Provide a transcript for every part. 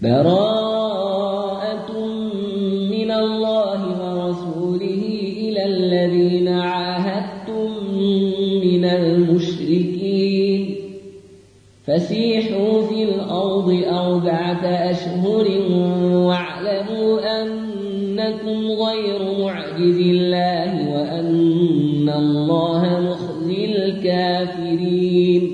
براءة من الله ورسوله إلى الذين عاهدتم من المشركين فسيحوا في الأرض 4 أشهر واعلموا أنكم غير معجز الله وأن الله مخزي الكافرين.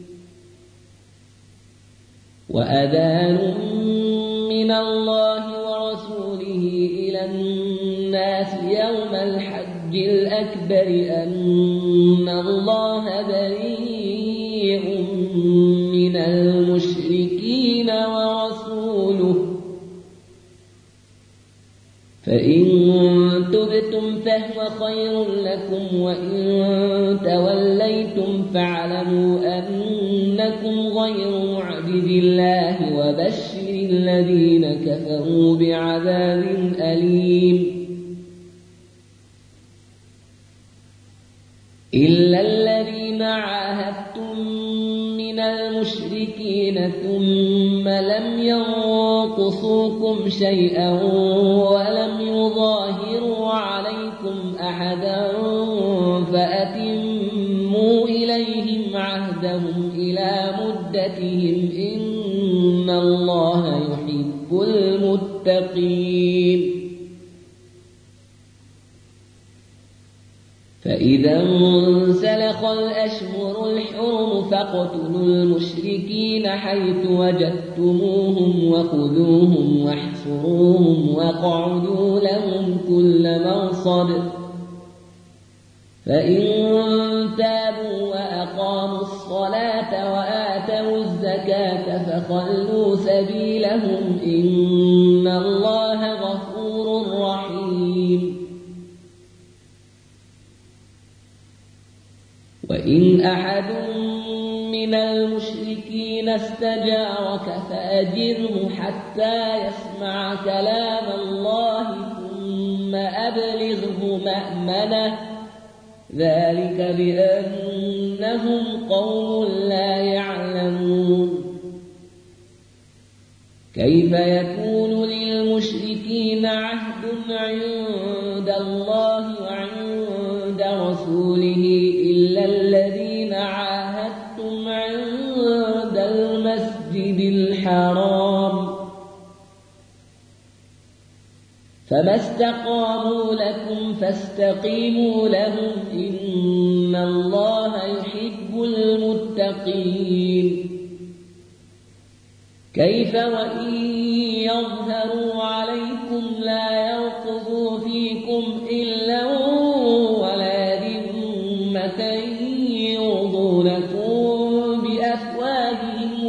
وأذان من الله ورسوله إلى الناس يوم الحج الأكبر أن الله بريء من المشركين ورسوله فإن تبتم فهو خير لكم وإن توليتم فاعلموا أنكم غير معجز الله وبشر الذين كفروا بعذاب أليم. إلا الذين عاهدتم من المشركين ثم لم ينقصوكم شيئا ولم يظاهروا عليكم أحدا فأتموا إليهم عهدهم إلى مدتهم إن الله يحب المتقين. فإذا انسلخ الأشهر الحرم فاقتلوا المشركين حيث وجدتموهم وخذوهم واحصروهم واقعدوا لهم كل مرصد فإن تابوا وأقاموا الصلاة وآتوا الزكاة فخلوا سبيلهم إن الله غفور رحيم. وإن أحد من المشركين استجارك فأجره حتى يسمع كلام الله ثم أبلغه مأمنه ذلك بأنهم قوم لا يعلمون. كيف يكون للمشركين عهد عند الله وعند رسوله إلا الذين عاهدتم عند المسجد الحرام فما استقاموا لكم فاستقيموا لهم إن الله يحب المتقين. كيف وإن يظهروا عليكم لا يرقبوا فيكم إلا ولا ذمة يرضونكم بأفواههم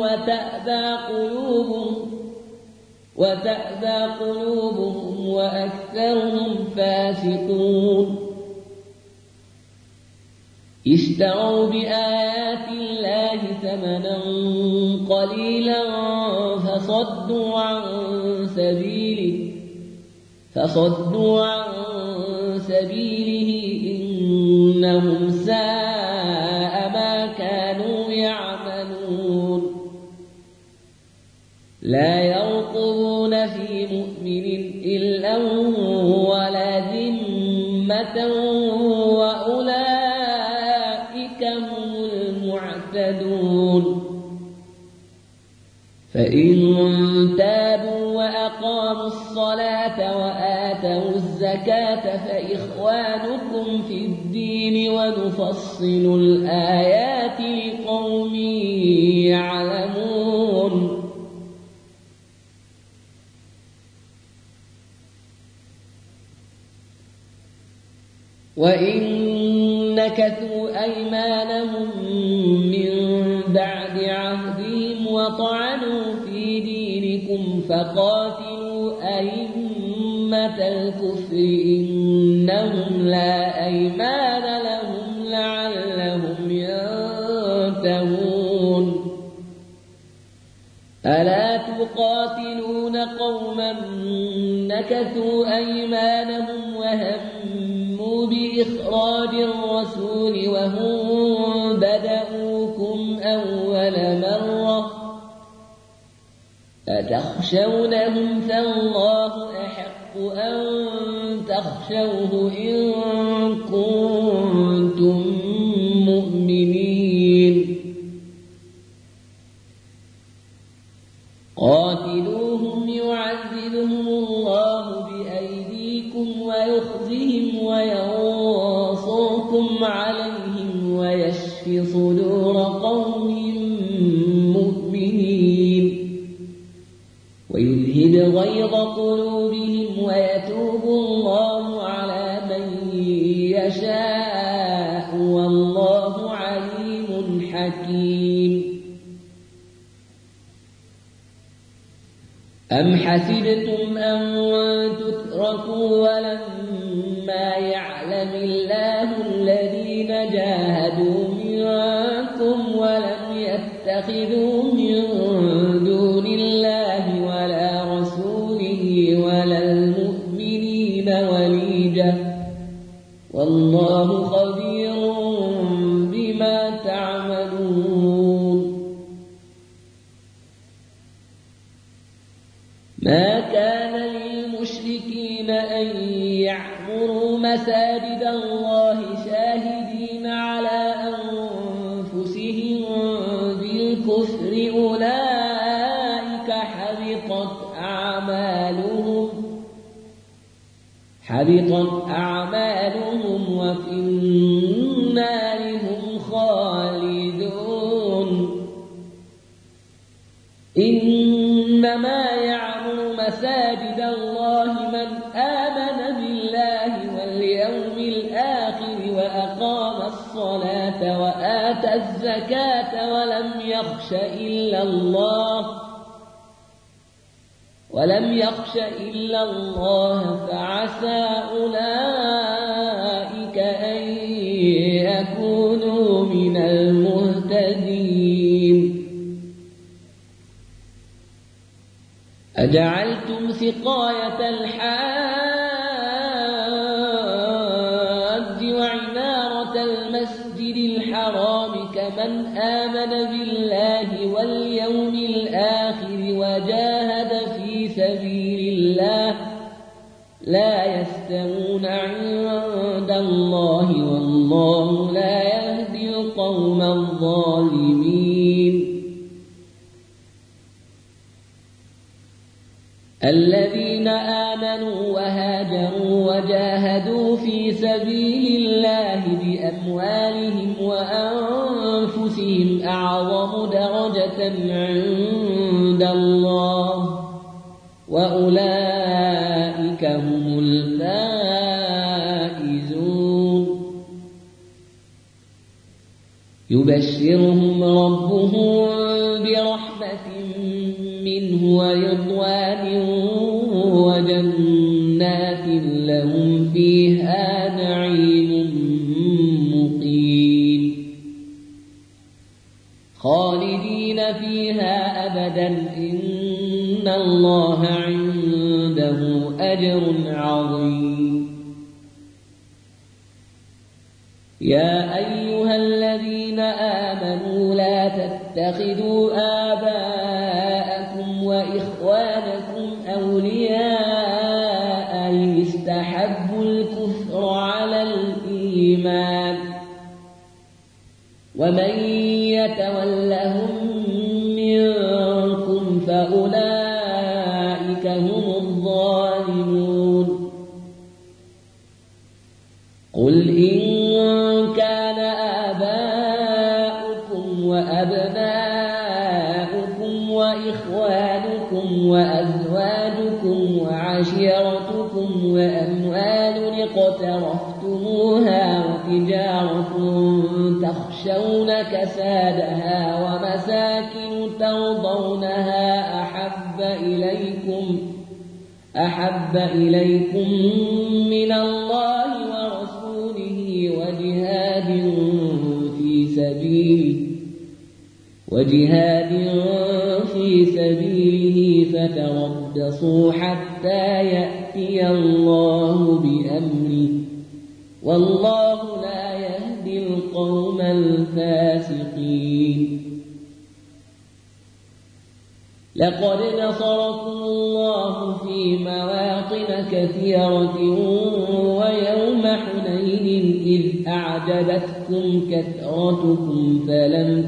وتأبى قلوبهم وأكثرهم فاسقون. اشتروا بآيات الله ثمنا قليلا فصدوا عن سبيله إنهم ساء ما كانوا يعملون. لا يرقبون في مؤمن إلا ولا ذمة وأولئك هم المعتدون. فإن تابوا وأقاموا الصلاة وآتوا الزكاة فإخوانكم في الدين ونفصل الآيات لقوم يعلمون. وإن نكثوا أيمانهم من بعد عهدهم وطعنوا في دينكم فقاتلوا أئمة الكفر إنهم لا أيمان لهم لعلهم ينتهون. ألا تقاتلون قوما نكثوا أيمانهم وهموا بإخراج الرسول وهم بدأوكم أول مرة أتخشونهم فالله أحق أن تخشوه إن كنتم مؤمنين قاتلوهم يعذبهم الله بأيديكم ويخزهم وينصركم عليهم ويشف صدور قوم مؤمنين ويذهب غيظ قلوبهم ويتوب الله على من يشاء والله عليم حكيم أم حسبتم أن تتركوا ولما يعلم الله الذين جاهدوا منكم ولم يتخذوا من دون الله ولا رسوله ولا المؤمنين وليجة والله خبير بما تعملون ما كان للمشركين أن يعمروا مساجد الله شاهدين على أنفسهم بالكفر أولئك حبطت أعمالهم وفي النار هم خالدون إنما يعمر مساجد الله من آمن بالله واليوم الآخر وأقام الصلاة وآتى الزكاة ولم يخش إلا الله فعسى أولئك أن يكونوا من المهتدين أجعلتم سقاية الحاج وعمارة المسجد الحرام كمن آمن بالله واليوم الآخر وجاهد في سبيل الله لا يستوون عند الله والله لا يهدي القوم الظالمين الذين آمنوا وهاجروا وجاهدوا في سبيل الله بأموالهم وأنفسهم أعظم درجة عند الله وأولئك هم الفائزون يبشرهم ربهم برحمة منه ورضوان وجنات لهم فيها نعيم مقيم خالدين فيها أبدا إن الله عنده أجر عظيم يا أيها الذين آمنوا لا تتخذوا آباءكم وإخوانكم أولياء إن استحبوا الكفر على الإيمان ومن يتولهم منكم فأولئك هم الظالمون قل إن كان آباؤكم وأبناؤكم وإخوانكم وأزواجكم وعشيرتكم وأموال اقترفتموها وتجارة تخشون كسادها ومساكن ترضونها أحب إليكم من الله ورسوله وجهاد في سبيله فتربصوا حتى يأتي الله بأمره والله لا يهدي القوم الفاسقين لقد نصركم الله في مواطن كثيرة ويوم حنين إذ أعجبتكم كثرتكم فلم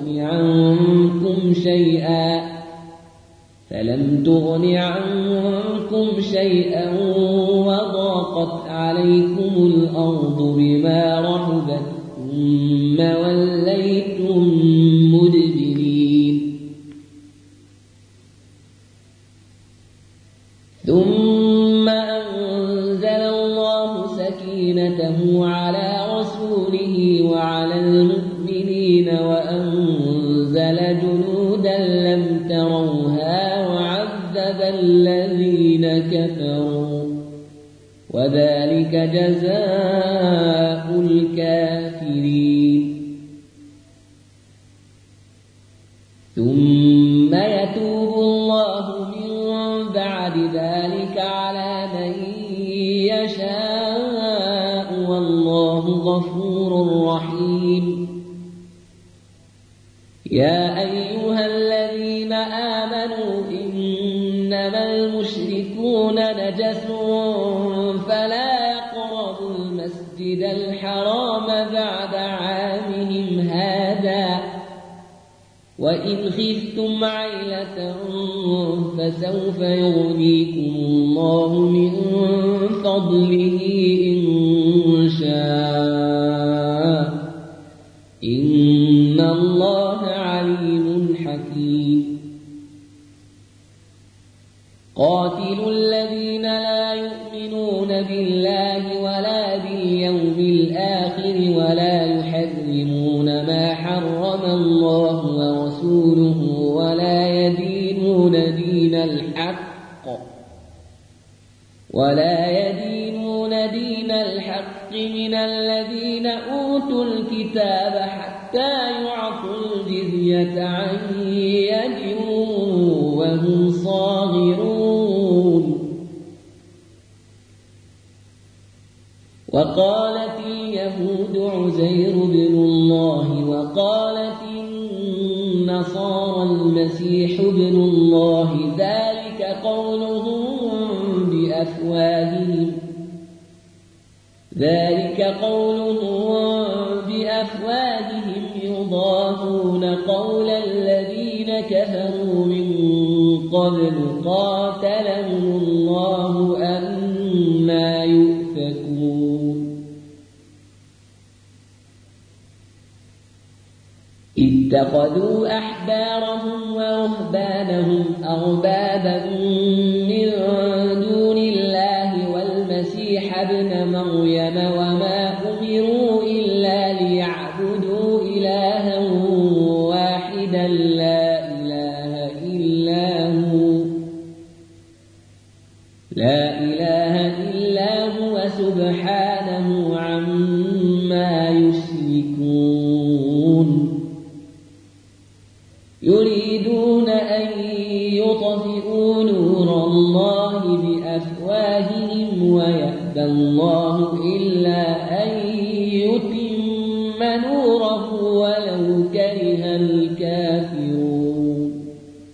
تغن عنكم شيئا وضاقت عليكم الأرض بما رحبت ثم وليتم مدبرين ثم أنزل الله سكينته على رسوله وعلى المؤمنين وأنزل جنودا لم تروها وعذب الذين كفروا وذلك جزاء الكافرين ثم يتوب الله من بعد ذلك على من يشاء والله غفور رحيم يا أيها الذين آمنوا إنما المشركون نجس فلا يقربوا المسجد الحرام بعد عامهم هذا وإن خفتم عيلة فسوف يغنيكم الله من فضله إن شاء إن الله عليم حكيم قاتلوا الذين لا يؤمنون بالله ولا باليوم الآخر ولا يحرمون ما حرم الله ورسوله ولا يدينون دين الحق من الذين أوتوا الكتاب حتى يعطوا الجزية عن يد وهم صاغرون وقالت اليهود عزير بن الله وقالت النصارى المسيح ابن الله ذلك قولهم بأفواههم يضاهون قول الذين كفروا من قبل قاتلهم الله أنى يؤفكون اتخذوا أحبارهم ورهبانهم أربابا من دون الله والمسيح ابن مريم وما أمروا إلا ليعبدوا إلها واحدا لا إله إلا هو سبحانه عما يشركون يريدون أن يطفئوا نور الله بأفواههم ويأبى الله إلا أن يتم نوره ولو كره الكافرون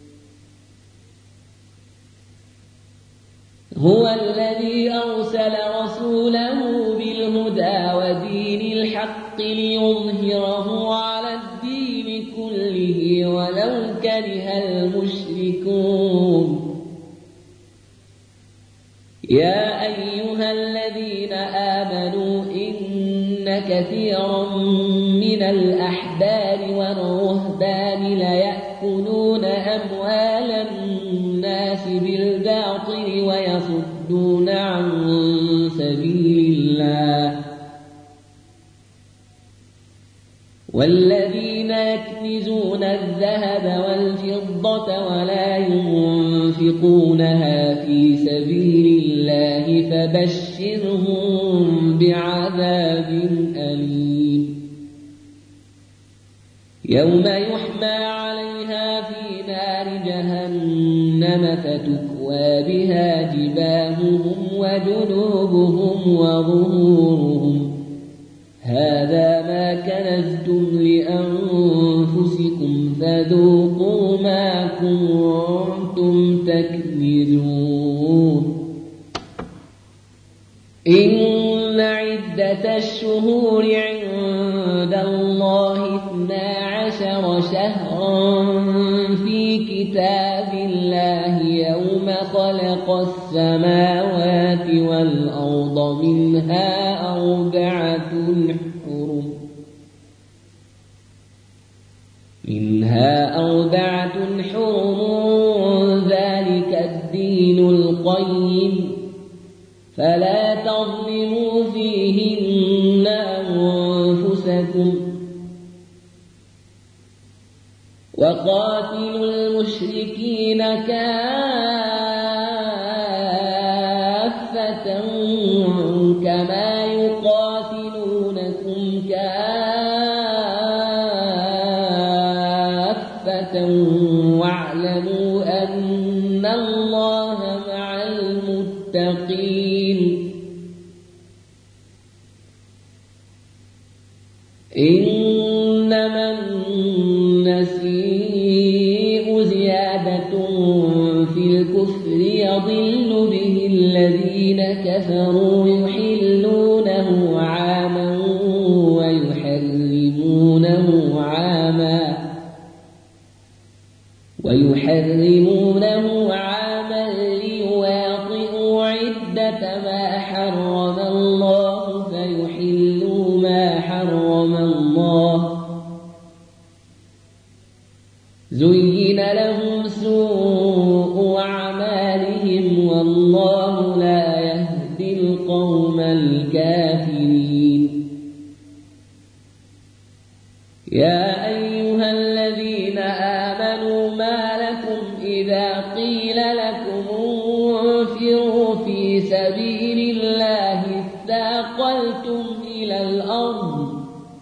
هو الذي أرسل رسوله بالهدى ودين الحق ليظهره على الدين كله ولو كره المشركون يا أيها الذين آمنوا إن كثيرا من الأحبار والرهبان ليأكلون أموال الناس بالباطل ويصدون عن سبيل الله والذين يكنزون الذهب والفضة ولا ينفقونها في سبيل الله فبشرهم بعذاب أليم يوم يحمى عليها في نار جهنم فتكوى بها جباههم وجنوبهم وظهورهم هذا ما كنزتم لأنفسكم فذوقوا ما كنتم تكنزون إن عدة الشهور عند الله 12 شهرا في كتاب الله يوم خلق السماوات والأرض منها أربعة حرم ذلك الدين القيم فلا تظلموا فيهن أنفسكم وقاتلوا المشركين كافة كما يقاتلونكم كافة واعلموا أن الله مع المتقين إنما النسيء زيادة في الكفر يضل به الذين كفروا يحلونه عاما ويحرمونه عاما ليواطئوا عدة ما حرم الله فيحلوا ما حرم الله زين لهم سوء أعمالهم والله لا يهدي القوم الكافرين يا أيها الذين آمنوا ما لكم إذا قيل لكم انفروا في سبيل الله اثاقلتم إلى الأرض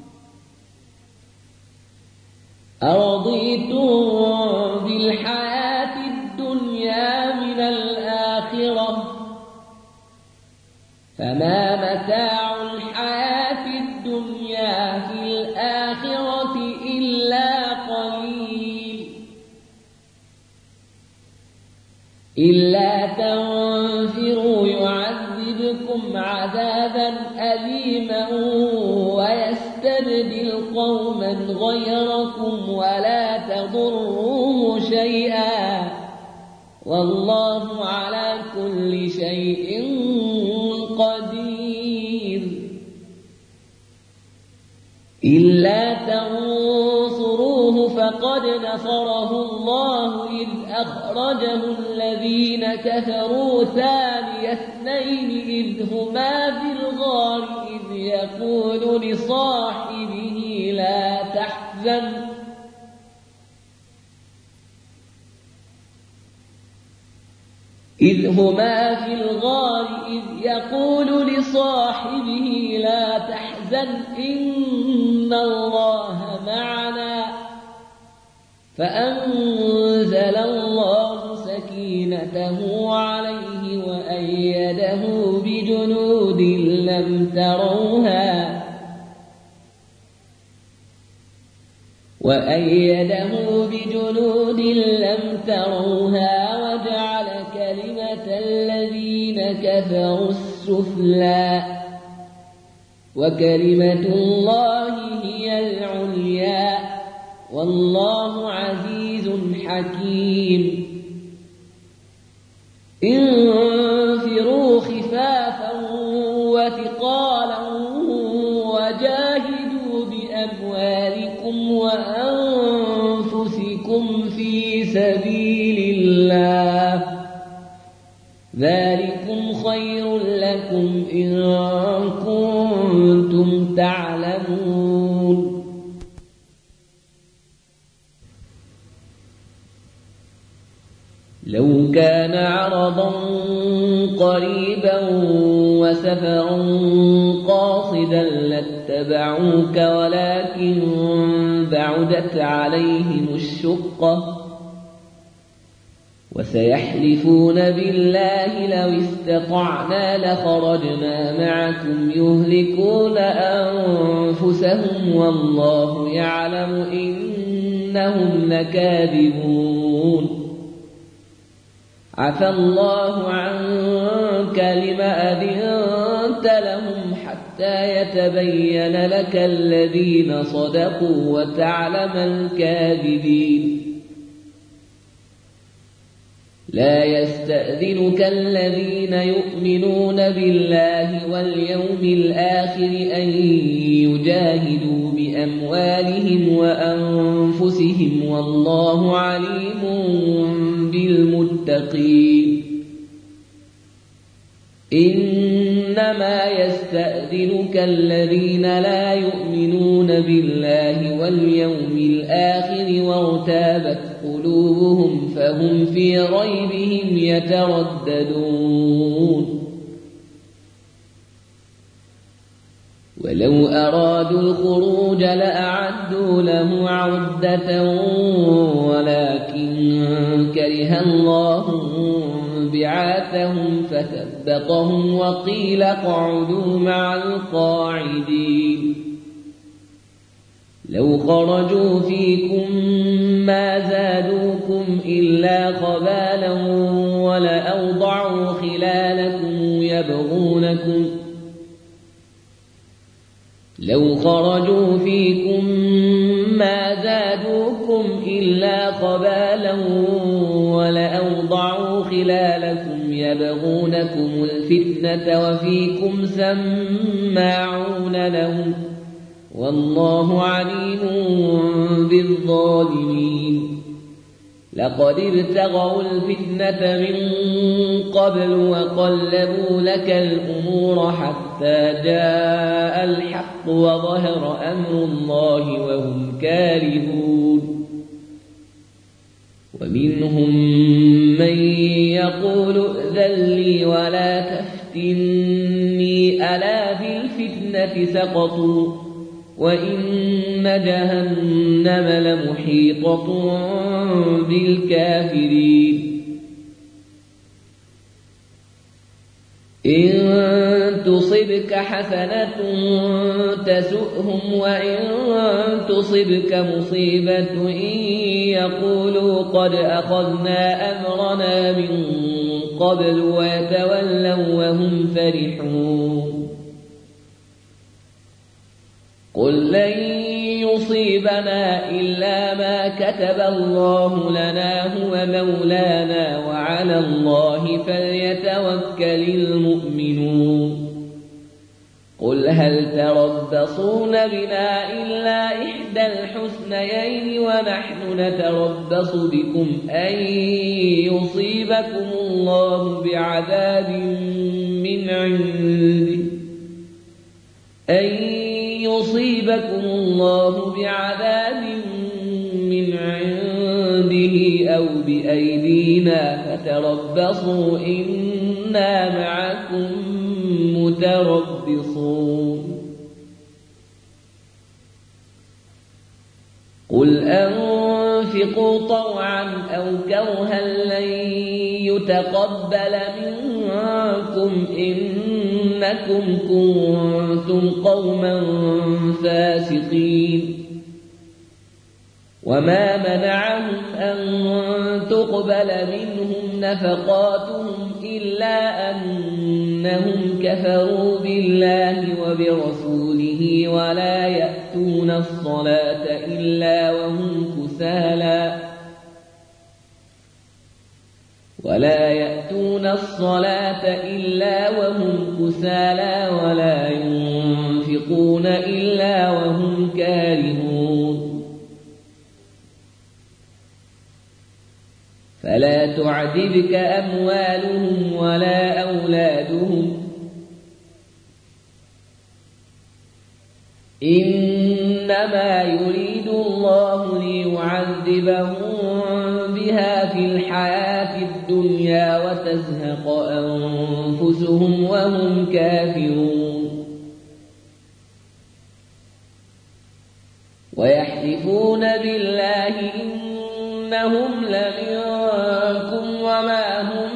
أرضيتم بالحياة الدنيا من الآخرة فما متاع الحياة الدنيا في الآخرة إلا قليل إلا تنفروا يعذبكم عذابا أليما ويستبدل قوما غيركم ولا تضروه شيئا والله على كل شيء قدير إلا تنصروه فقد نصره الله إذ أخرجه الذين كفروا ثاني اثنين إذ هما في الغار إذ يقول لصاحبه لا تحزن إذ هما في الغار إذ يقول لصاحبه لا تحزن إن الله معنا فأنزل الله سكينته عليه بجنود لم تروها وأيده بجنود لم تروها وجعل كلمة الذين كفروا السفلى وكلمة الله هي العليا والله عزيز حكيم انفروا خفافا وثقالا وجاهدوا بأموالكم وأنفسكم في سبيل الله ذلكم خير لكم إن كنتم تعلمون لو كان عرضا قريبا وسفرا قاصدا لاتبعوك ولكن بعدت عليهم الشقة وسيحلفون بالله لو استطعنا لخرجنا معكم يهلكون أنفسهم والله يعلم إنهم لكاذبون عفى الله عنك لم أذنت لهم حتى يتبين لك الذين صدقوا وتعلم الكاذبين لا يستأذنك الذين يؤمنون بالله واليوم الآخر أن يجاهدوا بأموالهم وأنفسهم والله عليم بالمتقين إنما يستأذنك الذين لا يؤمنون بالله واليوم الآخر وارتابت قلوبهم فهم في ريبهم يترددون ولو أرادوا الخروج لأعدوا له عدة ولكن كره الله بعاثهم فثبطهم وقيل اقعدوا مع القاعدين لو خرجوا فيكم ما زادوكم إلا خبالا ولأوضعوا خلالكم يبغونكم الفتنة وفيكم سماعون لهم والله عليم بالظالمين لقد ابتغوا الفتنة من قبل وقلبوا لك الأمور حتى جاء الحق وظهر أمر الله وهم كارهون ومنهم من يقول ائذن لي ولا تفتني ألا في الفتنة سقطوا وإن جهنم لمحيطة بالكافرين إن تصبك حسنة تسؤهم وإن تصبك مصيبة يقولوا قد أخذنا أمرنا من قبل ويتولوا وهم فرحون قل لن يصيبنا إلا ما كتب الله لنا هو مولانا وعلى الله فليتوكل المؤمنون قل هل تربصون بنا إلا إحدى الحسنيين ونحن نتربص بكم أن يصيبكم الله بعذاب من عنده أو بأيدينا فتربصوا إنا معكم متربصون قل أنفقوا طوعا أو كرها لن يتقبل منكم إنكم كنتم قوما فاسقين وما منعهم أن تقبل منهم نفقاتهم إلا أنهم كفروا بالله وبرسوله ولا يأتون الصلاة إلا وهم كسالى ولا ينفقون إلا وهم كارهون فلا تعجبك أموالهم ولا أولادهم إنما يريد الله ليعذبهم بها في الحياة الدنيا وتزهق أنفسهم وهم كافرون ويحلفون بالله إنهم لمنكم وما هم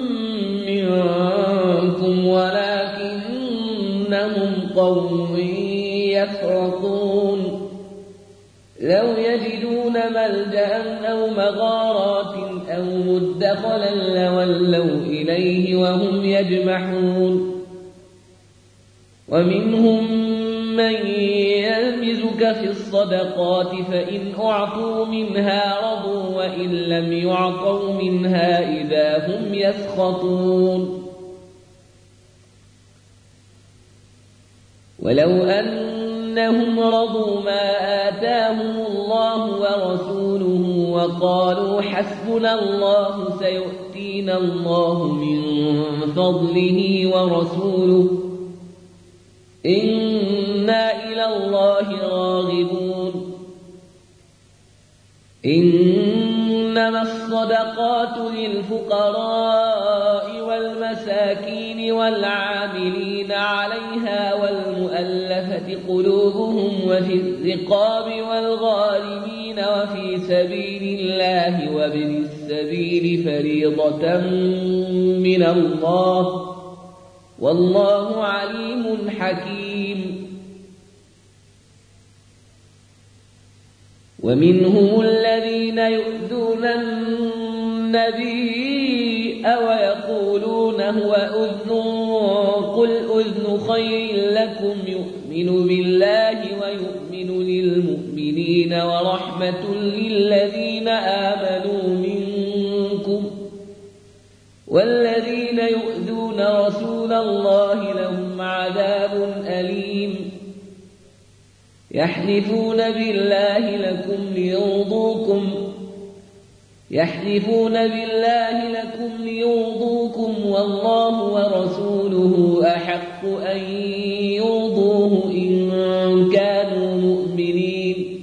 منكم ولكنهم قوم يفرقون لو يجدون ملجأ أو مغارات أو مدخلا لولوا إليه وهم يجمحون ومنهم من يلمزك في الصدقات فإن أعطوا منها رضوا وإن لم يعطوا منها إذا هم يسخطون ولو أنهم رضوا ما آتاهم الله ورسوله وقالوا حسبنا الله سيؤتينا الله من فضله ورسوله إنا إلى الله راغبون إنما الصدقات للفقراء والمساكين والعاملين عليها والمؤلفة قلوبهم وفي الرقاب والغارمين وفي سبيل الله وابن السبيل فريضة من الله والله عليم حكيم ومنهم الذين يؤذون النبي ويقولون هو أذن قل أذن خير لكم يؤمن بالله ويؤمن للمؤمنين ورحمة للذين آمنوا منكم والذين يؤذون رسول الله لهم عذاب أليم يحلفون بالله لكم ليرضوكم والله ورسوله أحق أن يرضوه إن كانوا مؤمنين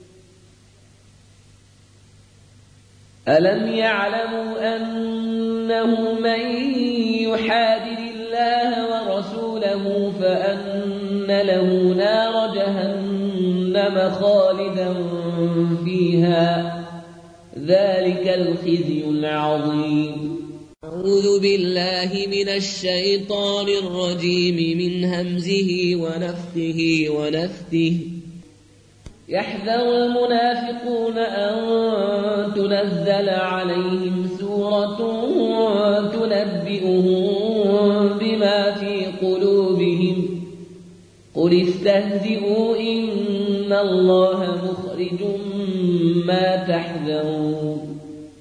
ألم يعلموا أنه من يحادد الله ورسوله فأن له نار جهنم خالدا فيها ذلك الخزي العظيم أعوذ بالله من الشيطان الرجيم من همزه ونفخه ونفثه يحذر المنافقون أن تنزل عليهم سورة تنبئهم بما في قلوبهم قل استهزئوا إن الله مخرج ما تحذرون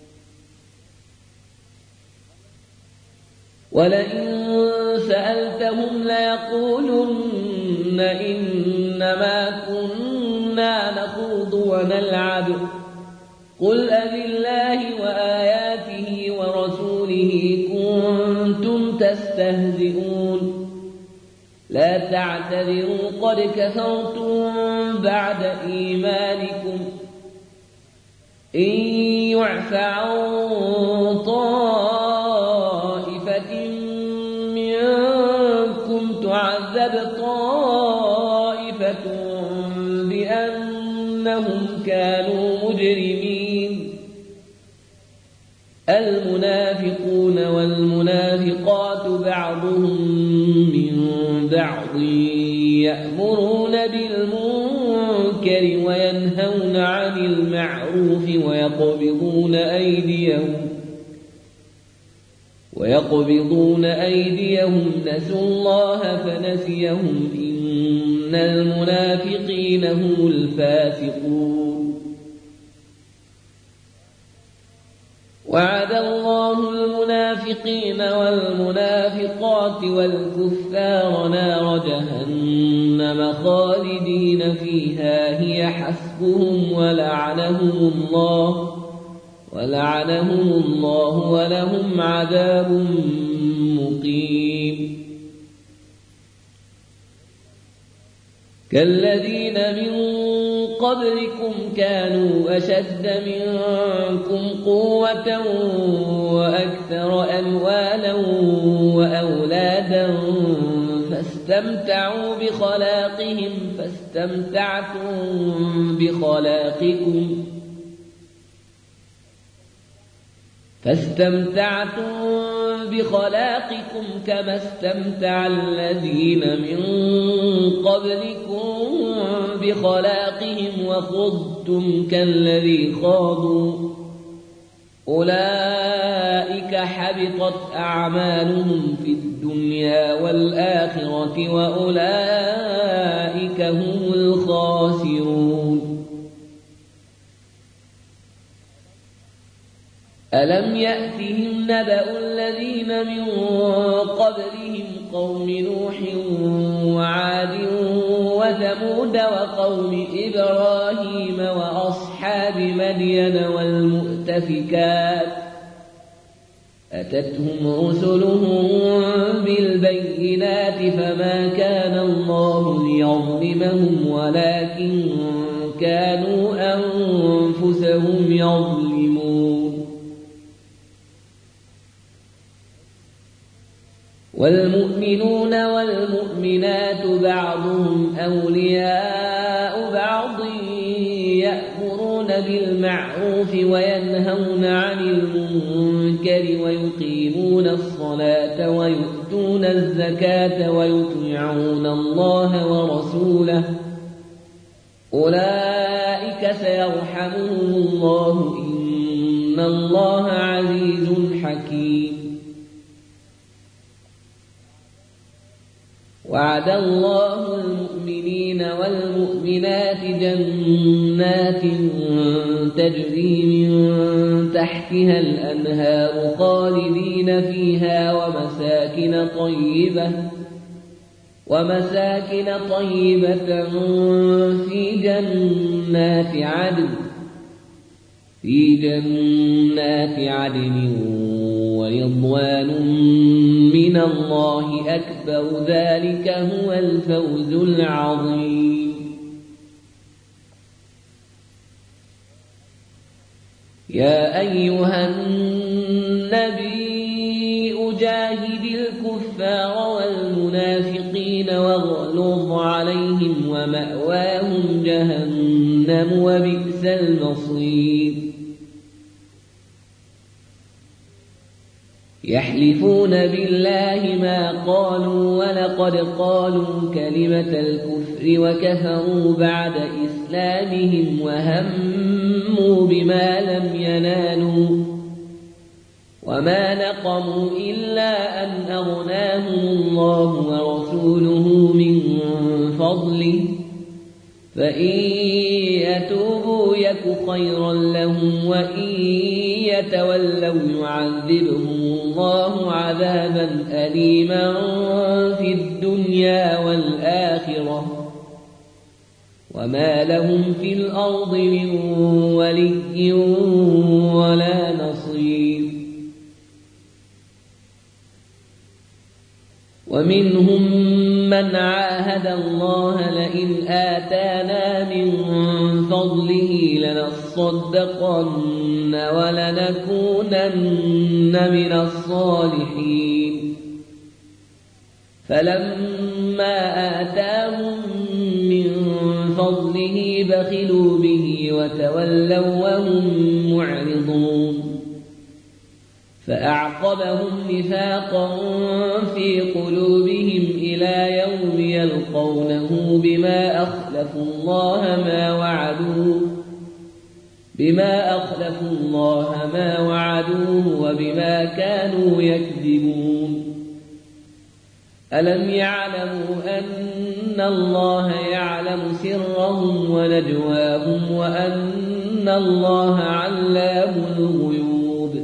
ولئن سألتهم ليقولن إنما كنا نخوض ونلعب قل أبالله وآياته ورسوله كنتم تستهزئون لا تعتذروا قد كفرتم بعد إيمانكم إن يعف عن طائفة منكم تعذب طائفة بأنهم كانوا مجرمين المنافقون والمنافقات بعضهم من بعض يأمرون بالمنكر وينهون عن المعروف ويقبضون أيديهم نسوا الله فنسيهم إن المنافقين هم الفاسقون وعد الله المنافقين والمنافقات والكفار نار جهنم خالدين فيها هي حسبهم ولعنهم الله ولهم عذاب مقيم كالذين من قبلكم كانوا أشد منكم قوة وأكثر أموالا وأولادا فاستمتعوا بخلاقهم فاستمتعتم فاستمتعتم بخلاقكم كما استمتع الذين من قبلكم بخلاقهم وخضتم كالذي خاضوا أولئك حبطت أعمالهم في الدنيا والآخرة وأولئك هم الخاسرون. ألم يأتهم نبأ الذين من قبلهم قوم نوح وعاد وثمود وقوم إبراهيم وأصحاب مدين والمؤتفكات أتتهم رسلهم بالبينات فما كان الله ليظلمهم ولكن كانوا أنفسهم يظلمون. والمؤمنون والمؤمنات بعضهم أولياء بعض يأمرون بالمعروف وينهون عن المنكر ويقيمون الصلاة ويؤتون الزكاة ويطيعون الله ورسوله أولئك سيرحمهم الله إن الله عزيز حكيم. وعد الله المؤمنين والمؤمنات جنات تجري من تحتها الأنهار خالدين فيها ومساكن طيبة في جنات عدن ورضوان من الله أكبر ذلك هو الفوز العظيم. يا أيها النبي جاهد الكفار والمنافقين واغلظ عليهم ومأواهم جهنم وبئس المصير. يحلفون بالله ما قالوا ولقد قالوا كلمة الكفر وكفروا بعد إسلامهم وهموا بما لم ينالوا وما نقموا إلا أن أغناهم الله ورسوله من فضله فإن يتوبوا يك خيرا لهم وإن يتولوا يعذبهم الله عذابا أليما في الدنيا والآخرة وما لهم في الأرض من ولي ولا نصير. ومنهم من عاهد الله لئن آتانا من فضله لنصدقن ولنكونن من الصالحين فلما آتاهم من فضله بخلوا به وتولوا وهم معرضون فأعقبهم نفاقا في قلوبهم إلى يوم يلقونه بما أخلفوا الله ما وعدوه وبما كانوا يكذبون. ألم يعلموا أن الله يعلم سرهم ونجواهم وأن الله علام الغيوب.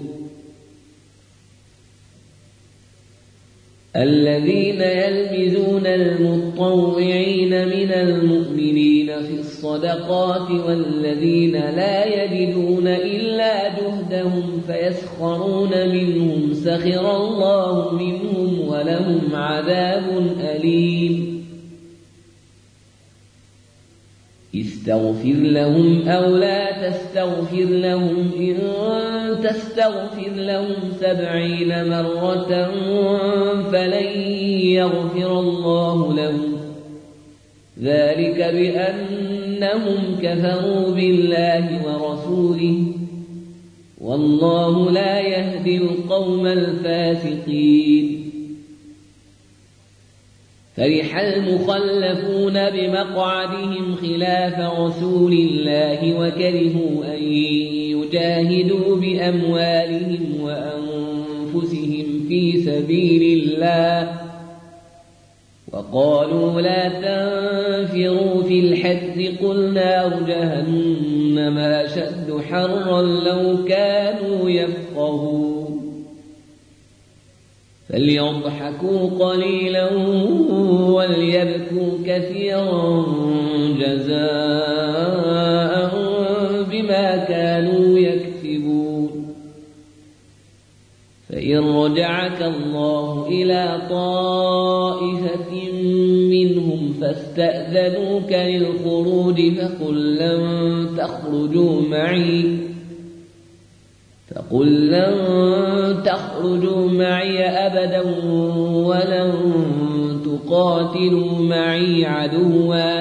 الذين يلمزون المطوعين من المؤمنين في الصدقات والذين لا يجدون إلا جهدهم فيسخرون منهم سخر الله منهم ولهم عذاب أليم. استغفر لهم أو لا تستغفر لهم إن تستغفر لهم 70 مرة فلن يغفر الله لهم ذلك بأنهم كفروا بالله ورسوله والله لا يهدي القوم الفاسقين. فرح المخلفون بمقعدهم خلاف رسول الله وكرهوا أن يجاهدوا بأموالهم وأنفسهم في سبيل الله وقالوا لا تنفروا في الحر قل نار جهنم أشد حرا لو كانوا يفقهون. فليضحكوا قليلا وليبكوا كثيرا جزاء بما كانوا يكسبون. فإن رجعك الله إلى طائفة منهم فاستأذنوك للخروج فقل لن تخرجوا معي أبدا ولن تقاتلوا معي عدوا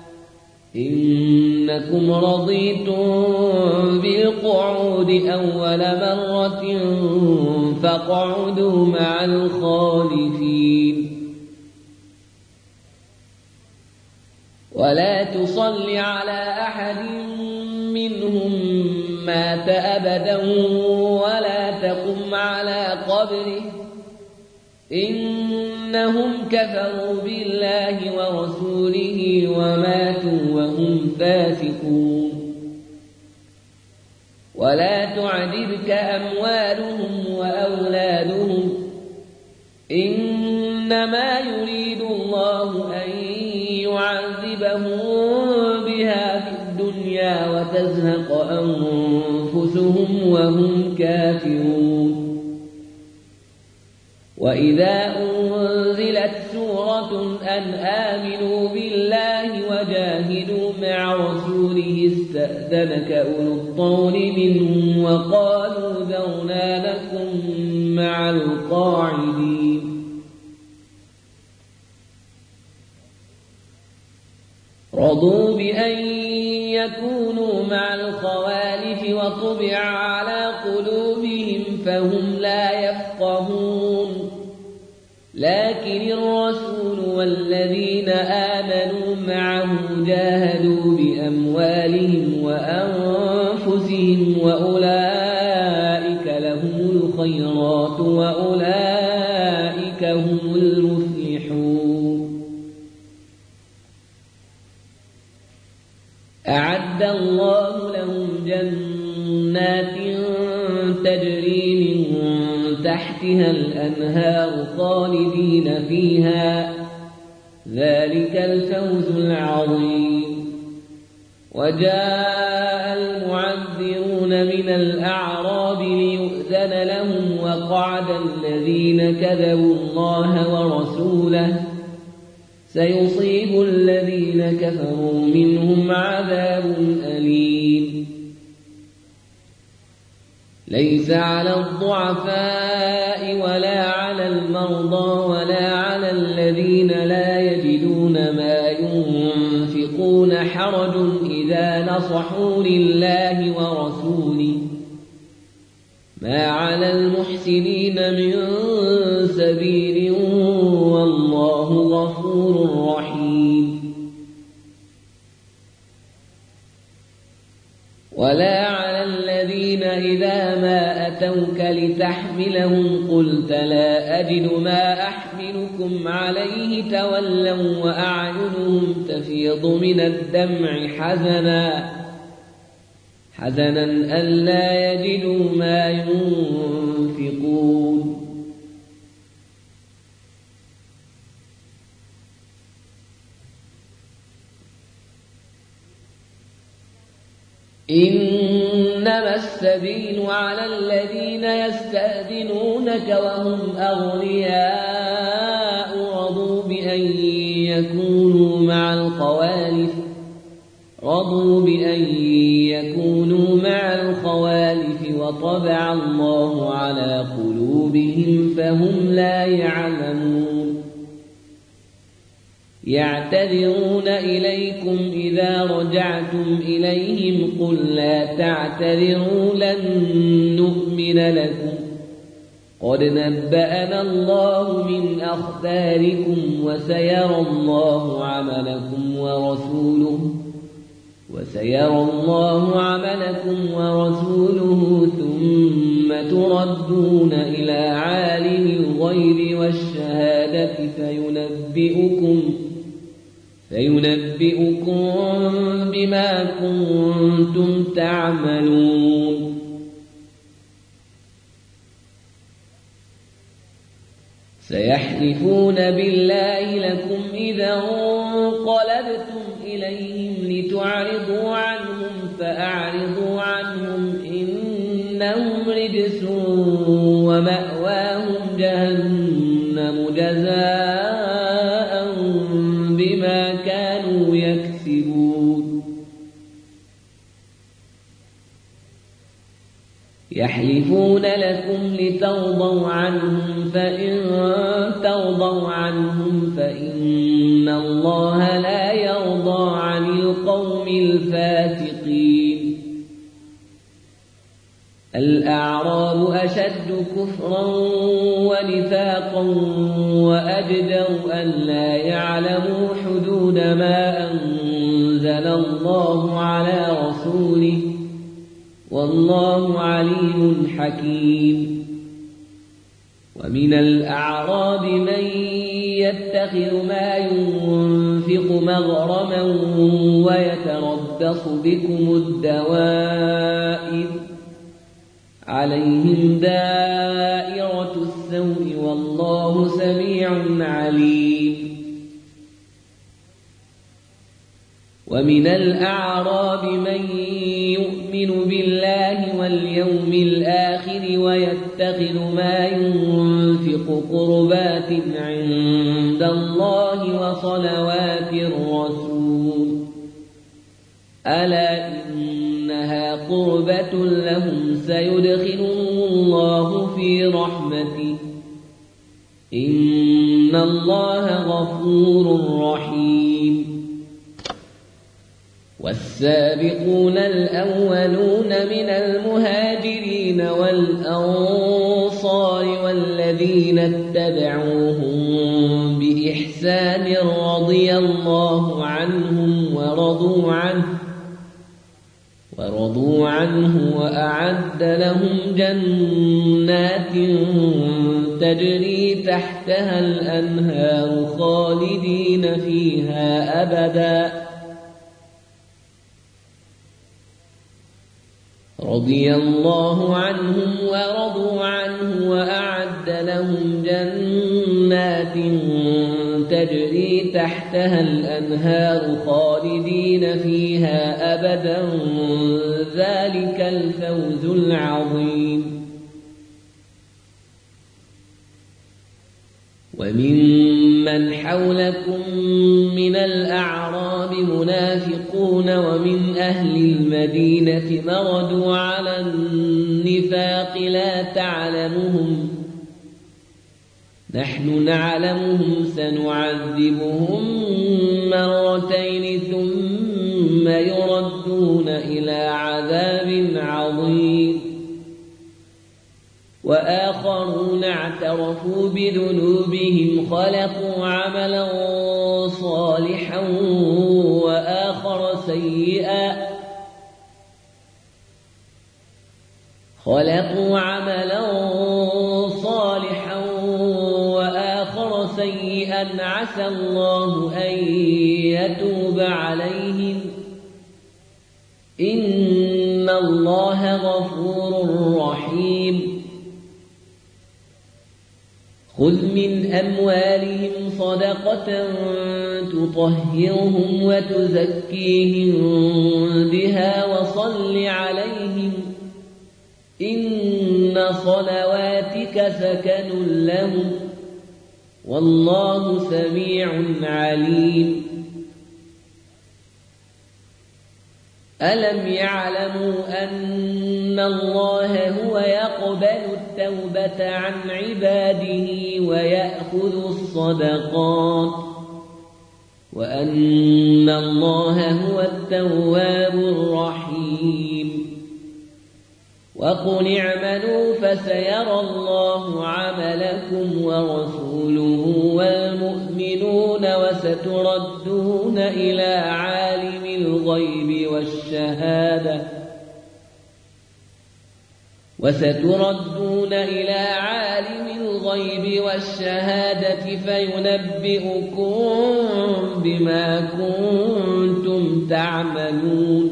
إنكم رضيتم بالقعود أول مرة فاقعدوا مع الخالفين. ولا تصل على أحد منهم مات أبدا ولا تقم على قبره إنهم كفروا بالله ورسوله وماتوا وهم فاسقون. ولا تعجبك أموالهم وأولادهم إنما يريد الله أن يعذبهم بها في الدنيا وتزهق أنفسهم وهم كافرون. وإذا أنزلت سورة أن آمنوا بالله وجاهدوا مع رسوله استأذنك أولو الطول منهم وقالوا ذرنا لكم مع القاعدين. رضوا بأن يكونوا مع الخوالف وطبع على قلوبهم فهم لا يفقهون. لكن الرسول والذين آمنوا معه جاهدوا بأموالهم وأنفسهم وأولئك لهم الخيرات وأولئك هم المفلحون. أعد الله لهم جنات تجري من تحتها الأنهار خالدين فيها ذلك الفوز العظيم. وجاء المعذرون من الأعراب ليؤذن لهم وقعد الذين كذبوا الله ورسوله سيصيب الذين كفروا منهم عذاب أليم. ليس على الضعفاء ولا على المرضى ولا على الذين لا يجدون ما ينفقون حرج إذا نصحوا لله ورسوله ما على المحسنين من سبيل والله غفور رحيم. ولا على الذين إذا ما أتوك لتحملهم قلت لا أجد ما أحملكم عليه تولوا وأعينهم تفيض من الدمع حزنا ألا يجدوا ما ينفقون. إنما السبيل على الذين يستأذنونك وهم أغنياء رضوا بأن يكونوا مع الخوالف وطبع الله على قلوبهم فهم لا يعلمون. يعتذرون إليكم إذا رجعتم إليهم قل لا تعتذروا لن نؤمن لكم قد نبأنا الله من أخباركم وسيرى الله عملكم ورسوله ثم تردون إلى عالم الغيب والشهادة فينبئكم بما كنتم تعملون سيحلفون بالله لكم إذا انقلبتم إليهم لتعرضوا عنهم فأعرضوا عنهم إنهم رجس ومأواهم جهنم جزاء بما كانوا يكسبون يحلفون لكم لترضوا عنهم فإن ترضوا عنهم فإن الله لا يرضى عن القوم الفاسقين الأعراب أشد كفرا ونفاقا وأجدر أن لا يعلموا حدود ما أنزل الله على رسوله والله عليم حكيم ومن الأعراب من يتخذ ما ينفق مغرما ويتربص بكم الدوائر عليهم دائرة السوء والله سميع عليم ومن الأعراب من يؤمن بالله واليوم الآخر ويتخذ ما ينفق قربات عند الله وصلوات الرسول ألا إنها قربة لهم سيدخلهم الله في رحمته إن الله غفور رحيم والسابقون الأولون من المهاجرين والأنصار والذين اتبعوهم بإحسان رضي الله عنهم ورضوا عنه وأعد لهم جنات تجري تحتها الأنهار خالدين فيها أبدا رضي الله عنهم ورضوا عنه وأعد لهم جنات تجري تحتها الأنهار خالدين فيها أبدا ذلك الفوز العظيم وممن حولكم من الأعراب منافقون ومن أهل المدينة مردوا على النفاق لا تعلمهم نحن نعلمهم سنعذبهم مرتين ثم يردون إلى عذاب عظيم وآخرون اعترفوا بذنوبهم خلقوا عملا صالحا وآخر سيئا عسى الله أن يتوب عليهم إن الله غفور رحيم خذ من أموالهم صدقة تطهرهم وتزكيهم بها وصل عليهم إن صلواتك سكن لهم والله سميع عليم ألم يعلموا أن الله هو يقبل التوبة عن عباده ويأخذ الصدقات وأن الله هو التواب الرحيم وقل اعملوا فسيرى الله عملكم ورسوله والمؤمنون وستردون إلى عالم الغيب والشهادة فينبئكم بما كنتم تعملون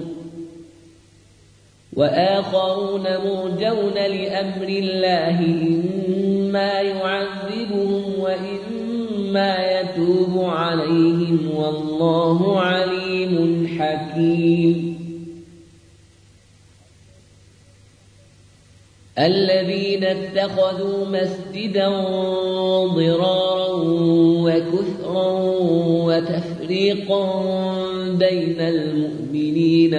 وآخرون مرجون لأمر الله إما يعذبهم وإما يتوب عليهم والله عليم حكيم الذين اتخذوا مسجدا ضرارا وكفرا وتفريقا بين المؤمنين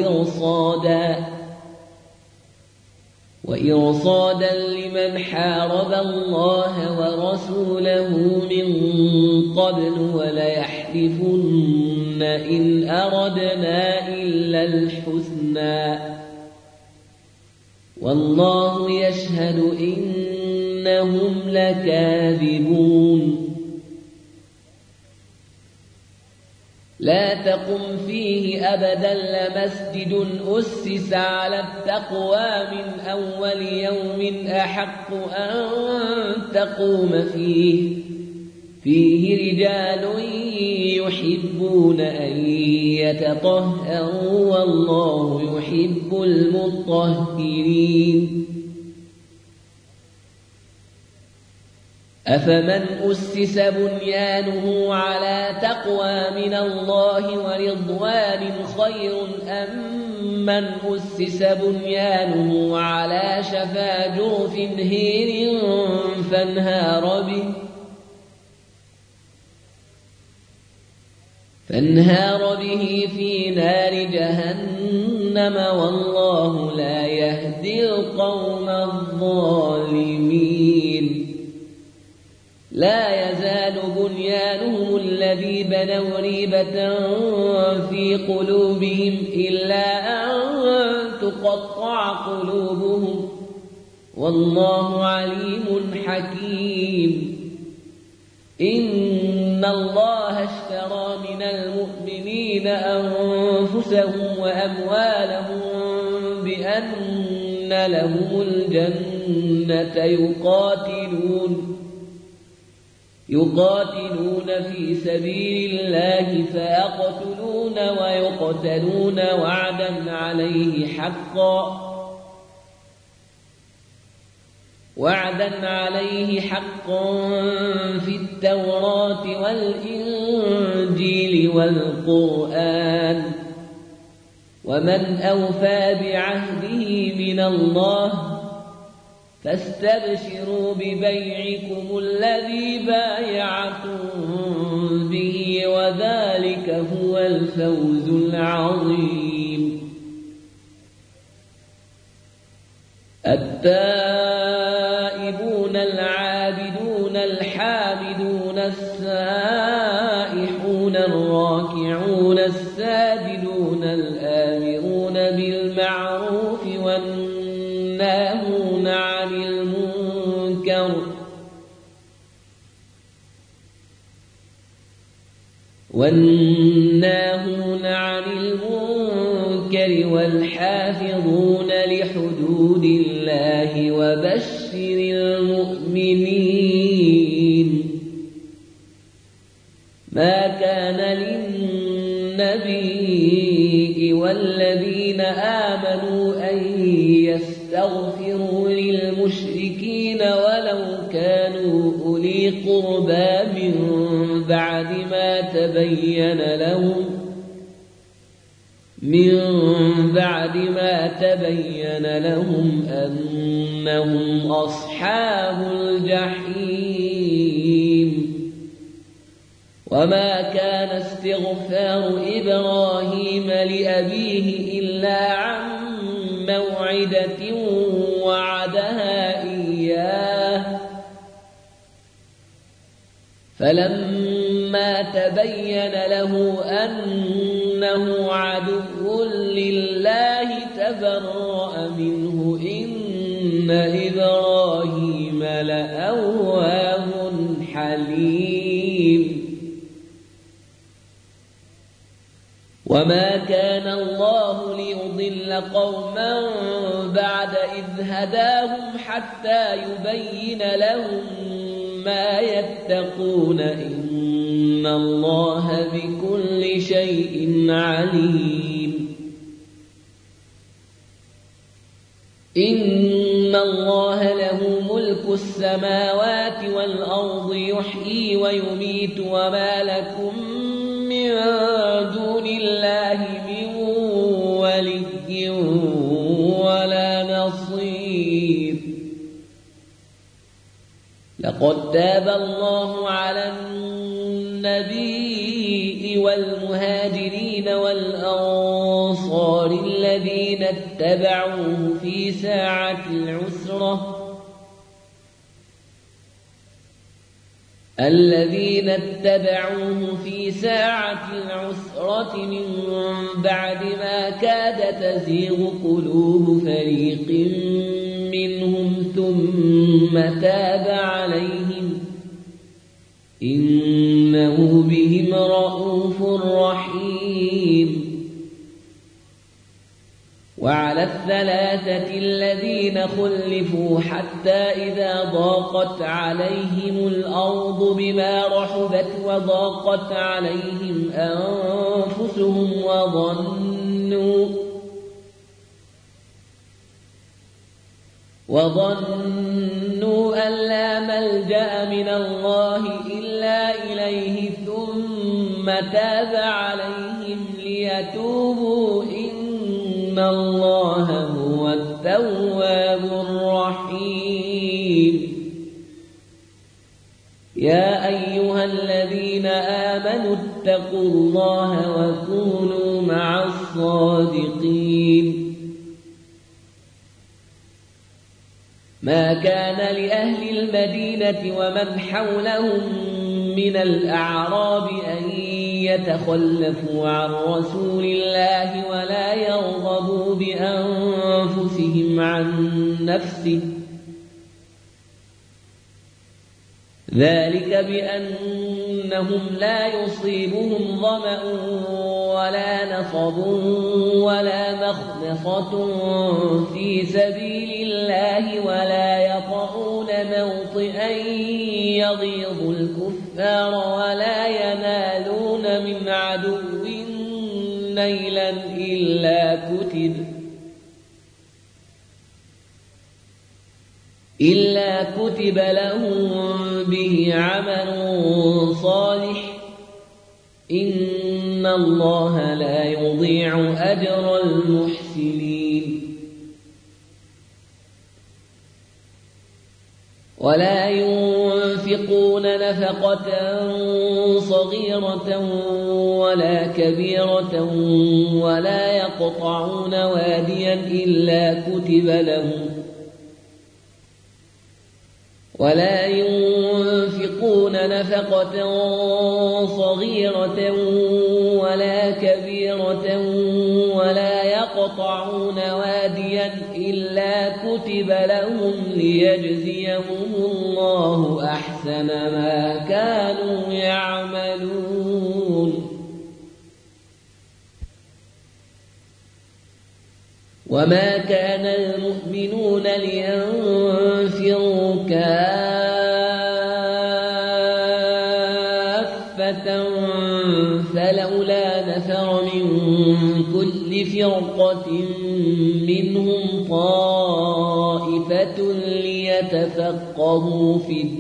وإرصادا لمن حارب الله ورسوله من قبل وليحلفن إن أردنا إلا الحسنى والله يشهد إنهم لكاذبون لا تقم فيه أبدا لمسجد أسس على التقوى من أول يوم أحق أن تقوم فيه رجال يحبون أن يتطهروا والله يحب المطهرين أفمن أسس بنيانه على تقوى من الله ورضوان خير أم من أسس بنيانه على شفا جرف هير فانهار به في نار جهنم والله لا يهدي القوم الظالمين لا يزال بنيانهم الذي بنوا ريبة في قلوبهم إلا أن تقطع قلوبهم والله عليم حكيم إن الله اشترى من المؤمنين أنفسهم وأموالهم بأن لهم الجنة يقاتلون في سبيل الله فيقتلون ويقتلون وعدا عليه حقا في التوراة والإنجيل والقرآن ومن أوفى بعهده من الله فاستبشروا ببيعكم الذي بايعتم به وذلك هو الفوز العظيم التائبون العابدون الحامدون السائحون الراكعون الساجدون الآمرون بالمعروف والناهون عن المنكر والحافظون لحدود الله وبشر المؤمنين ما كان للنبي والذين آمنوا أن يستغفروا للمشركين ولو كانوا أولي قربى من بعد ما تبين لهم أنهم أصحاب الجحيم وما كان استغفار إبراهيم لأبيه إلا عن موعدة وعدها إياه فلما فلما تبين له أنه عدو لله تبرأ منه إن إبراهيم لأواه حليم وما كان الله ليضل قوما بعد إذ هداهم حتى يبين لهم ما يتقون إن الله بكل شيء عليم إن الله له ملك السماوات والأرض يحيي ويميت وما لكم من دون الله من ولي ولا نصير لقد تاب الله على النبي والمهاجرين والأنصار الذين اتبعوه في ساعة العسرة من بعد ما كاد تزيغ قلوب فريق منهم ثم تاب عليهم إنه بهم رءوف رحيم وعلى الثلاثة الذين خلفوا حتى إذا ضاقت عليهم الأرض بما رحبت وضاقت عليهم أنفسهم وظنوا أن لا ملجأ من الله إلا إليه ثم تاب عليهم ليتوبوا إن الله هو التواب الرحيم يا أيها الذين آمنوا اتقوا الله وكونوا مع الصادقين ما كان لأهل المدينة ومن حولهم من الأعراب أن يتخلفوا عن رسول الله ولا يرغبوا بأنفسهم عن نفسه ذلك بأنهم لا يصيبهم ظمأ ولا نصب ولا مخنصة في سبيل الله ولا يطعون موطئا يغيظ الكفار ولا ينالون من عدو نيلا إلا كتب لهم به عمل صالح إن الله لا يضيع أجر المحسنين ولا ينفقون نفقة صغيرة ولا كبيرة ولا يقطعون واديا إلا كتب لهم ولا ينفقون نفقة صغيرة ولا كبيرة ولا يقطعون واديا إلا كتب لهم ليجزيهم الله أحسن ما كانوا يعملون وما كان المؤمنون لينفروا كافة فلولا نفر من كل فرقة منهم طائفة ليتفقهوا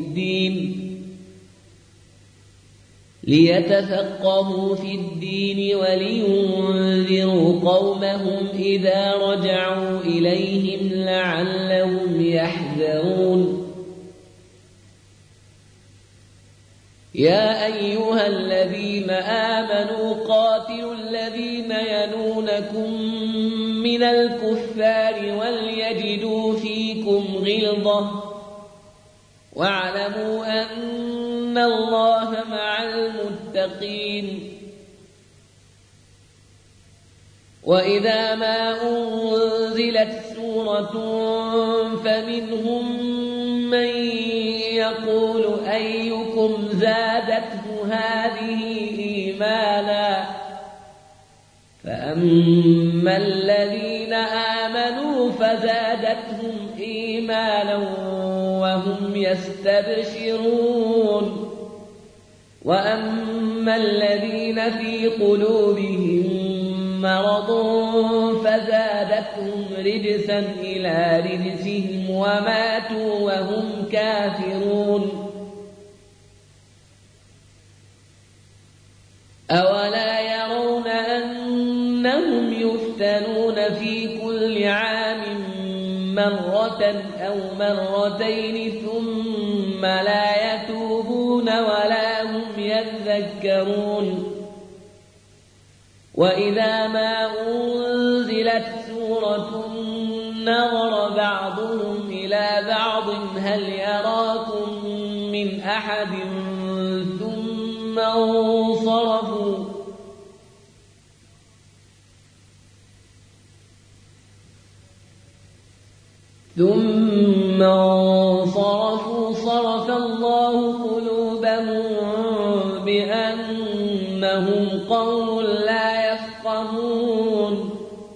في الدين ولينذروا قومهم إذا رجعوا إليهم لعلهم يحذرون يا أيها الذين آمنوا قاتلوا الذين يلونكم من الكفار وليجدوا فيكم غلظة واعلموا أن الله مع المتقين المتقين. وإذا ما أنزلت سورة فمنهم من يقول أيكم زادته هذه إيمانا فأما الذين آمنوا فزادتهم إيمانا وهم يستبشرون وأما الذين في قلوبهم مرض فزادتهم رجسا إلى رجسهم وماتوا وهم كافرون. أولا يرون أنهم يفتنون في كل عام مرة أو مرتين ثم لا يتوبون ولا هم يذكرون. وإذا ما أنزلت سورة نظر بعضهم إلى بعض هل يراكم من أحد ثم انصرفوا صرف الله قلوبهم بأنهم قوم لا يفقهون.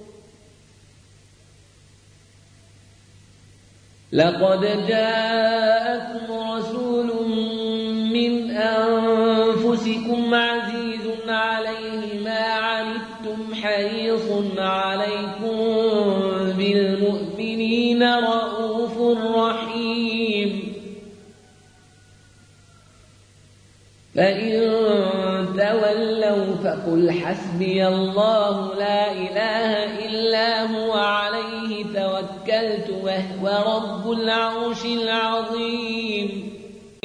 لقد جاءكم رسول من أنفسكم عزيز عليه ما عنتم حريص عليكم بالمؤمنين رؤوف رحيم. فإن تولوا فقل حسبي الله لا إله إلا هو عليه توكلت وهو رب العرش العظيم.